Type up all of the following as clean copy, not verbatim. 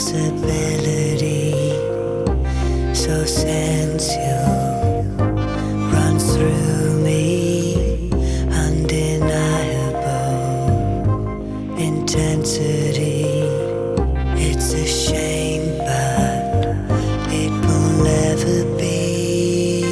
possibility, so sensual, runs through me, undeniable intensity. It's a shame, but it will never be.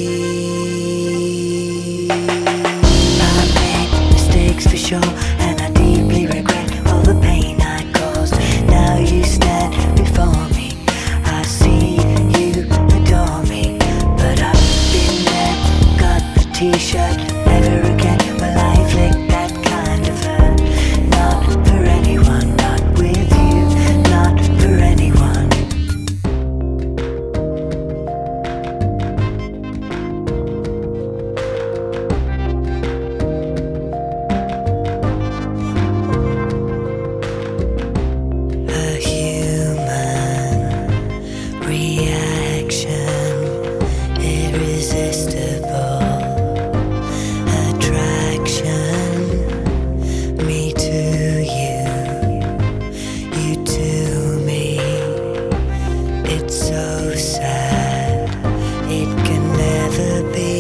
I've made mistakes for sure, and I deeply regret all the pain I caused. Now you stand before me, I see you adore me, but I've been there, got the t-shirt. Never again will I inflict that kind of hurt. Not for anyone, not with you, not for anyone. A human reaction, irresistible attraction. Me to you, you to me. It's so sad, it can never be.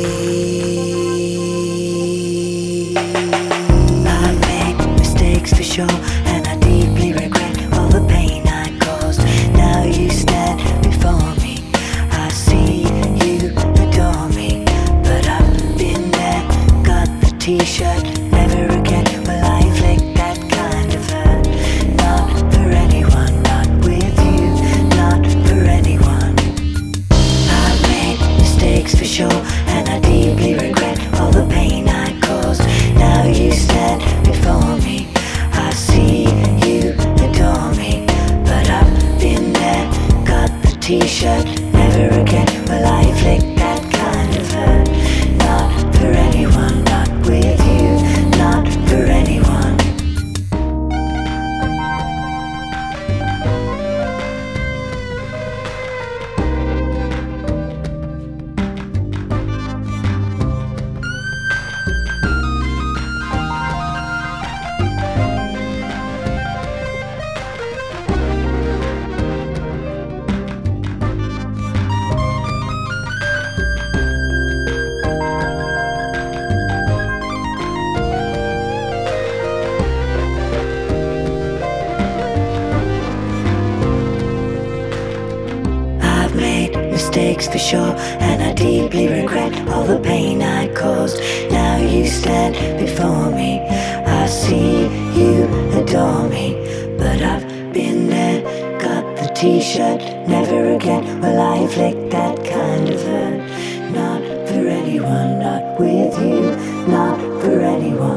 I've made mistakes for sure, and I deeply regret all the pain I caused. Now you stand before me, I see you adore me, but I've been there, got the t-shirt. Never again will I inflict that kind of hurt. Not for anyone, not with you, not for anyone. I've made mistakes for sure, and I deeply regret all the pain I caused. Now you stand before me, I see you adore me, but I've been there, got the t-shirt. Never again will I inflict that kind of hurt. Not for anyone, not with you, not for anyone. I've made mistakes for sure, and I deeply regret all the pain I caused. Now you stand before me, I see you adore me, but I've been there, got the t-shirt. Never again will I inflict that kind of hurt. Not for anyone, not with you, not for anyone.